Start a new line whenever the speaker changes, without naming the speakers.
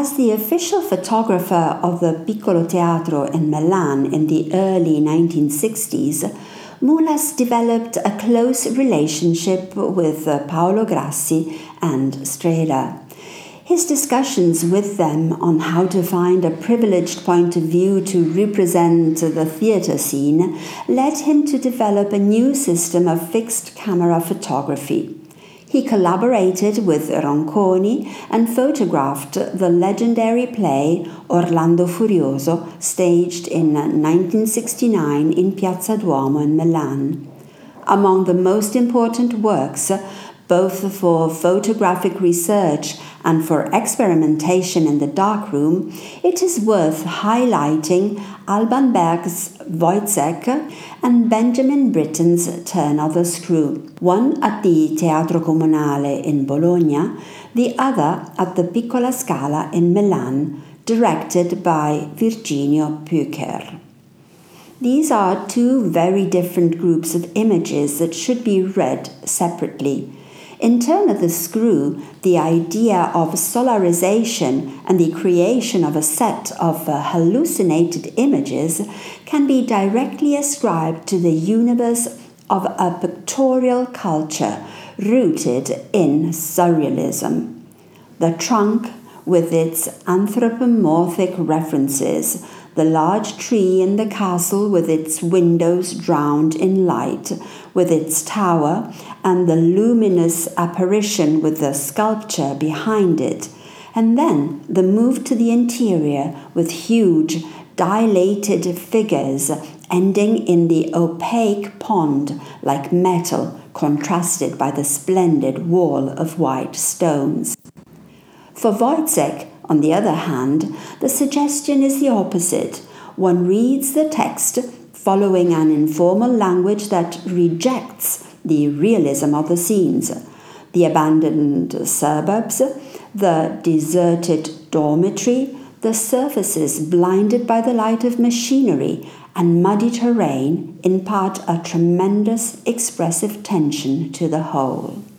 As the official photographer of the Piccolo Teatro in Milan in the early 1960s, Mulas developed a close relationship with Paolo Grassi and Strehler. His discussions with them on how to find a privileged point of view to represent the theatre scene led him to develop a new system of fixed camera photography. He collaborated with Ronconi and photographed the legendary play Orlando Furioso, staged in 1969 in Piazza Duomo in Milan. Among the most important works, both for photographic research and for experimentation in the darkroom, it is worth highlighting Alban Berg's Wojciech and Benjamin Britten's Turn of the Screw, one at the Teatro Comunale in Bologna, the other at the Piccola Scala in Milan, directed by Virginio Püker. These are two very different groups of images that should be read separately. In Turn of the Screw, the idea of solarization and the creation of a set of hallucinated images can be directly ascribed to the universe of a pictorial culture rooted in surrealism. The trunk, with its anthropomorphic references, the large tree in the castle with its windows drowned in light, with its tower, and the luminous apparition with the sculpture behind it, and then the move to the interior with huge, dilated figures ending in the opaque pond like metal contrasted by the splendid wall of white stones. For Wojciech, on the other hand, the suggestion is the opposite. One reads the text following an informal language that rejects the realism of the scenes. The abandoned suburbs, the deserted dormitory, the surfaces blinded by the light of machinery, and muddy terrain impart a tremendous expressive tension to the whole.